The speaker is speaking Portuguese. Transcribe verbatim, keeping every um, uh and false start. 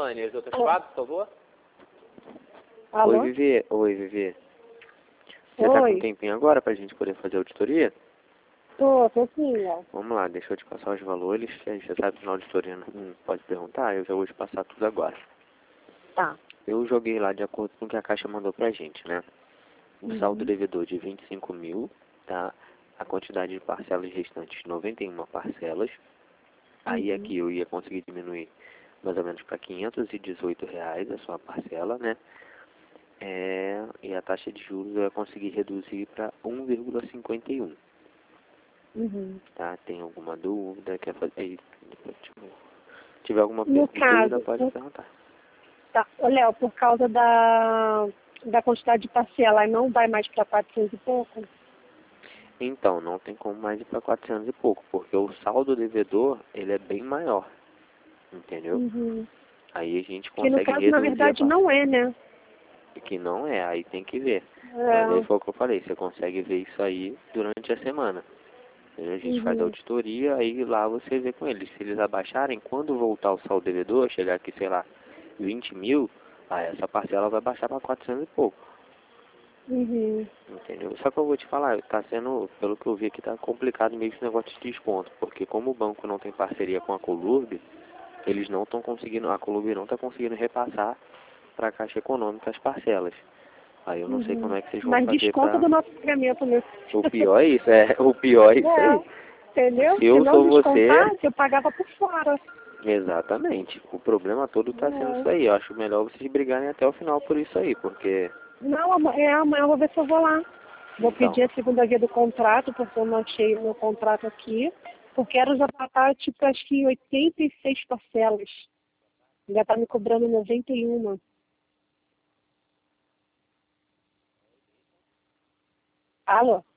Elaine, as outras quatro, por favor? Alô? Oi, Vivi. Oi, Vivi. Você Oi. tá com um tempinho agora pra gente poder fazer a auditoria? Tô, tô sim, ó. Vamos lá, deixa eu te passar os valores, que aí você sabe que na auditoria não pode perguntar, eu já vou te passar tudo agora. Tá. Eu joguei lá de acordo com o que a Caixa mandou pra gente, né? O Uhum. saldo devedor de vinte e cinco mil, tá? A quantidade de parcelas restantes, noventa e uma parcelas. Aí Uhum. aqui eu ia conseguir diminuir mais ou menos para quinhentos e dezoito reais a sua parcela, né? É, e a taxa de juros eu ia conseguir reduzir para um vírgula cinquenta e um. Uhum. Tá? Tem alguma dúvida? Quer fazer? Aí, depois, tipo, se tiver alguma No per- caso, dúvida, pode no- perguntar. Tá. Ô, Léo, por causa da, da quantidade de parcela, aí não vai mais para quatrocentos e pouco? Então, não tem como mais ir para quatrocentos e pouco, porque o saldo devedor, ele é bem maior, entendeu? Uhum. Aí a gente Que no consegue caso, na reduzir a verdade, parcela. não é, né? Que não é, aí tem que ver. É. Mas aí foi o que eu falei, você consegue ver isso aí durante a semana. A gente faz a Uhum. auditoria, aí lá você vê com eles. Se eles abaixarem, quando voltar o saldo devedor, chegar aqui, sei lá, vinte mil, aí essa parcela vai baixar para quatrocentos e pouco. Uhum. Entendeu? Só que eu vou te falar, tá sendo, pelo que eu vi aqui, tá complicado meio esse negócio de desconto. Porque como o banco não tem parceria com a Colurb, eles não estão conseguindo, a Colurb não está conseguindo repassar para a Caixa Econômica as parcelas. Aí eu não sei como Uhum. é que vocês vão Mas fazer desconta pra... do nosso pagamento, né? O pior é isso, é, o pior é isso É, aí. entendeu? Se Se eu não sou você, descontasse, eu pagava por fora. exatamente. O problema todo tá sendo É. isso aí. Eu acho melhor vocês brigarem até o final por isso aí, porque... Não, amanhã, amanhã eu vou ver se eu vou lá. Vou Então, pedir a segunda via do contrato, porque eu não achei o meu contrato aqui. Porque era já tá, tipo, acho que oitenta e seis parcelas. Já tá me cobrando noventa e um. Alô?